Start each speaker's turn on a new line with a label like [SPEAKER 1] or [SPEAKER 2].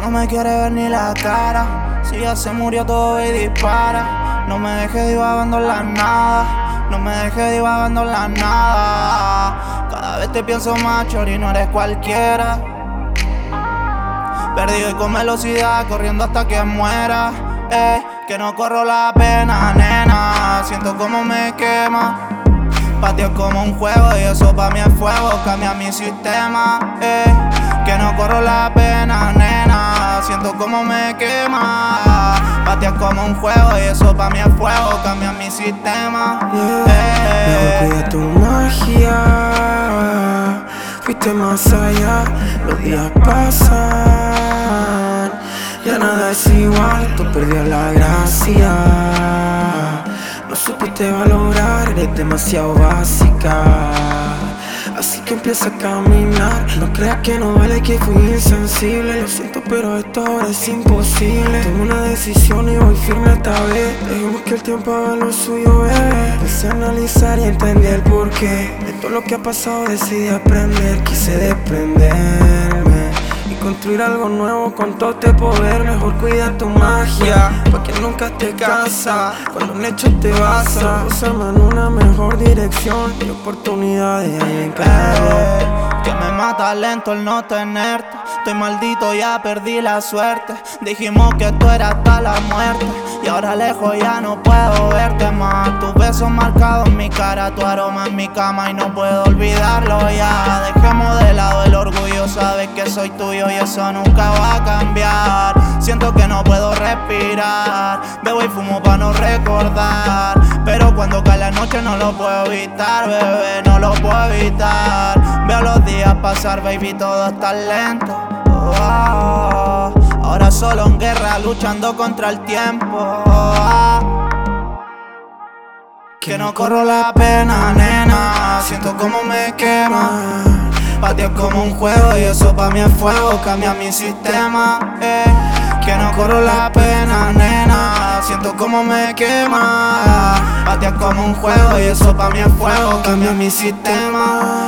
[SPEAKER 1] no me quiere ver ni la cara. Si ya se murió todo y dispara. No me dejes divagando en la nada. No me dejes divagando en la nada. Cada vez te pienso más, chori, no eres cualquiera. Perdido y con velocidad, corriendo hasta que muera. Que no corro la pena, nena. Siento como me quema. Patio como un juego y eso pa' mí es fuego. Cambia mi sistema, que no corro la pena, nena. Siento como me quema. Patio como un juego y eso pa' mí es fuego. Cambia mi sistema,
[SPEAKER 2] Mejor cuida tu magia. Fuiste más allá, los días pasan. Ya nada es igual, tú perdió la gracia. No supiste valorar, eres demasiado básica. Así que empieza a caminar. No creas que no vale, que fui insensible. Lo siento, pero esto ahora es imposible. Tomé una decisión y voy firme esta vez. Dejemos que el tiempo haga lo suyo, bebé. Empecé a analizar y entendí el porqué de todo lo que ha pasado, decidí aprender. Quise desprenderme y construir algo nuevo con todo este poder. Mejor cuida tu magia, pa' que nunca te casa. Cuando un hecho te basa, úsame en una mejor dirección y oportunidades hay en cada.
[SPEAKER 1] que me mata lento el no tenerte. Estoy maldito, ya perdí la suerte. Dijimos que tú eras hasta la muerte y ahora lejos ya no puedo verte más. Tus besos marcados en mi cara, tu aroma en mi cama y no puedo olvidarlo ya. Dejemos de lado el orgullo, sabes que soy tuyo y eso nunca va a cambiar. Siento que no puedo respirar, bebo y fumo pa' no recordar. Pero cuando cae la noche no lo puedo evitar, bebé, no lo puedo evitar. Veo los días pasar, baby, todo está lento. Ahora solo en guerra, luchando contra el tiempo. Que no corro la pena, nena. Siento como me quema. Patio como un juego y eso pa' mí es fuego. Cambia mi sistema, que no corro la pena, nena. Siento como me quema. Patio como un juego y eso pa' mí es fuego. Cambia mi sistema.